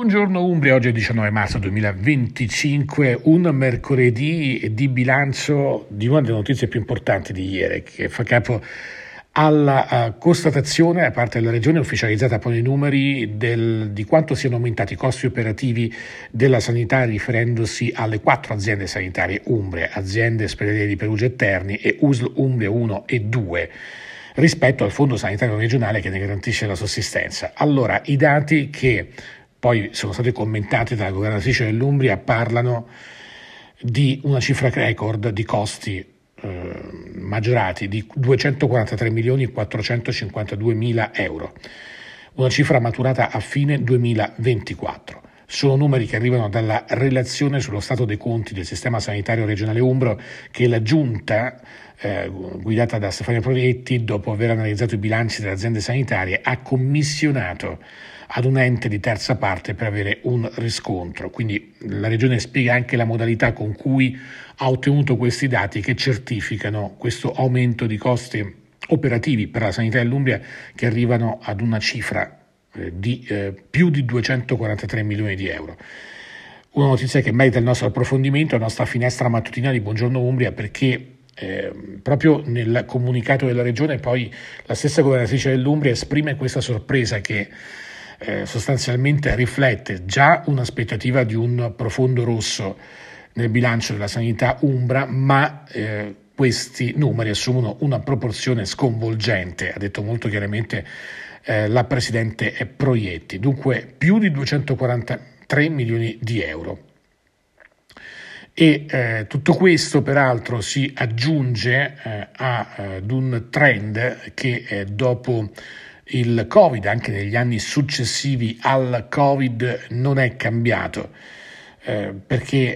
Buongiorno Umbria, oggi è 19 marzo 2025, un mercoledì di bilancio di una delle notizie più importanti di ieri, che fa capo alla constatazione da parte della Regione, ufficializzata poi nei numeri, di quanto siano aumentati i costi operativi della sanità, riferendosi alle 4 aziende sanitarie umbre, aziende ospedaliere di Perugia e Terni e USL Umbria 1 e 2, rispetto al Fondo Sanitario Regionale che ne garantisce la sussistenza. Allora, i dati che poi sono stati commentati dalla governatrice dell'Umbria parlano di una cifra record di costi maggiorati di 243 milioni e 452 mila euro, una cifra maturata a fine 2024. Sono numeri che arrivano dalla relazione sullo stato dei conti del sistema sanitario regionale umbro che la Giunta, guidata da Stefano Proietti, dopo aver analizzato i bilanci delle aziende sanitarie, ha commissionato ad un ente di terza parte per avere un riscontro. Quindi la Regione spiega anche la modalità con cui ha ottenuto questi dati che certificano questo aumento di costi operativi per la sanità dell'Umbria che arrivano ad una cifra di più di 243 milioni di euro. Una notizia che merita il nostro approfondimento, la nostra finestra mattutina di Buongiorno Umbria, perché proprio nel comunicato della Regione poi la stessa governatrice dell'Umbria esprime questa sorpresa che sostanzialmente riflette già un'aspettativa di un profondo rosso nel bilancio della sanità umbra, ma questi numeri assumono una proporzione sconvolgente, ha detto molto chiaramente la Presidente Proietti, dunque più di 243 milioni di euro. E tutto questo peraltro si aggiunge ad un trend che dopo il Covid, anche negli anni successivi al Covid, non è cambiato, perché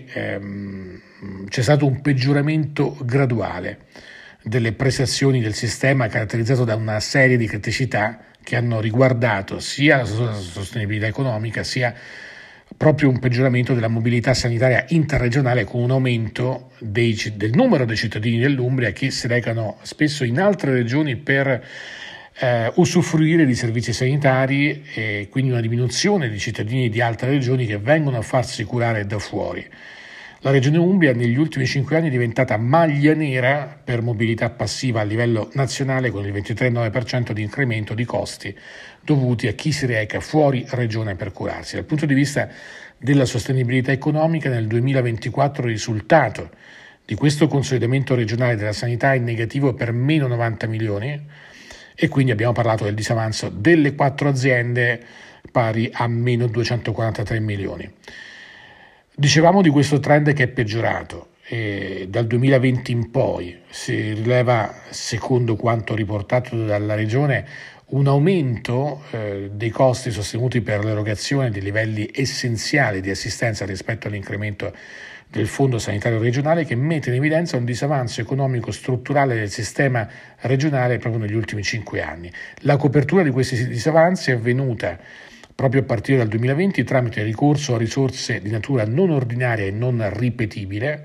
c'è stato un peggioramento graduale delle prestazioni del sistema, caratterizzato da una serie di criticità che hanno riguardato sia la sostenibilità economica, sia proprio un peggioramento della mobilità sanitaria interregionale, con un aumento del numero dei cittadini dell'Umbria che si recano spesso in altre regioni per usufruire di servizi sanitari, e quindi una diminuzione di cittadini di altre regioni che vengono a farsi curare da fuori. La Regione Umbria negli ultimi 5 anni è diventata maglia nera per mobilità passiva a livello nazionale, con il 23,9% di incremento di costi dovuti a chi si reca fuori regione per curarsi. Dal punto di vista della sostenibilità economica, nel 2024 il risultato di questo consolidamento regionale della sanità è negativo per meno 90 milioni, e quindi abbiamo parlato del disavanzo delle 4 aziende pari a meno 243 milioni. Dicevamo di questo trend che è peggiorato e dal 2020 in poi si rileva, secondo quanto riportato dalla Regione, un aumento dei costi sostenuti per l'erogazione di livelli essenziali di assistenza rispetto all'incremento del Fondo Sanitario Regionale, che mette in evidenza un disavanzo economico strutturale del sistema regionale proprio negli ultimi 5 anni. La copertura di questi disavanzi è avvenuta proprio a partire dal 2020 tramite ricorso a risorse di natura non ordinaria e non ripetibile,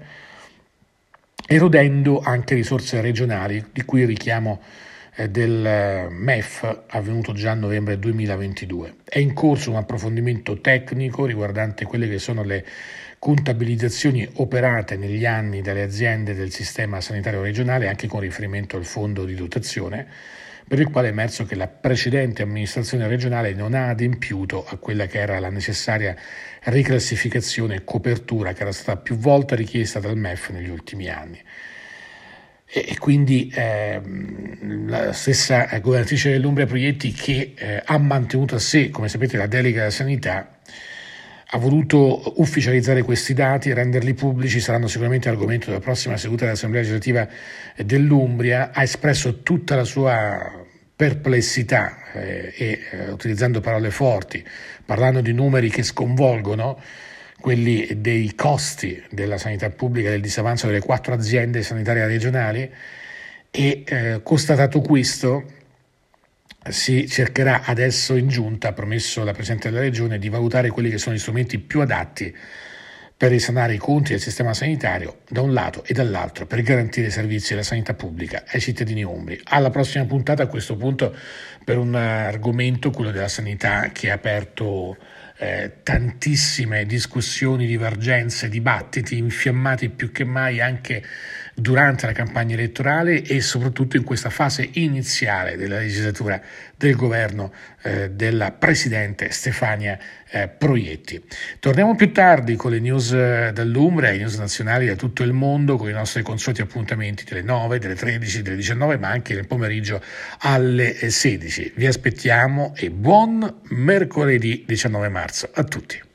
erodendo anche risorse regionali, di cui il richiamo del MEF avvenuto già a novembre 2022. È in corso un approfondimento tecnico riguardante quelle che sono le contabilizzazioni operate negli anni dalle aziende del sistema sanitario regionale, anche con riferimento al fondo di dotazione, per il quale è emerso che la precedente amministrazione regionale non ha adempiuto a quella che era la necessaria riclassificazione e copertura che era stata più volte richiesta dal MEF negli ultimi anni. E quindi la stessa governatrice dell'Umbria Proietti, che ha mantenuto a sé, come sapete, la delega della sanità, ha voluto ufficializzare questi dati e renderli pubblici. Saranno sicuramente argomento della prossima seduta dell'Assemblea legislativa dell'Umbria. Ha espresso tutta la sua perplessità utilizzando parole forti, parlando di numeri che sconvolgono, quelli dei costi della sanità pubblica, del disavanzo delle 4 aziende sanitarie regionali, e constatato questo si cercherà adesso in giunta, ha promesso la Presidente della Regione, di valutare quelli che sono gli strumenti più adatti per risanare i conti del sistema sanitario da un lato e dall'altro per garantire i servizi della sanità pubblica ai cittadini umbri. Alla prossima puntata, a questo punto, per un argomento, quello della sanità, che ha aperto tantissime discussioni, divergenze, dibattiti infiammati più che mai anche durante la campagna elettorale e soprattutto in questa fase iniziale della legislatura del governo della Presidente Stefania Proietti. Torniamo più tardi con le news dall'Umbria, le news nazionali da tutto il mondo, con i nostri consueti appuntamenti delle 9, delle 13, delle 19, ma anche nel pomeriggio alle 16. Vi aspettiamo e buon mercoledì 19 marzo a tutti.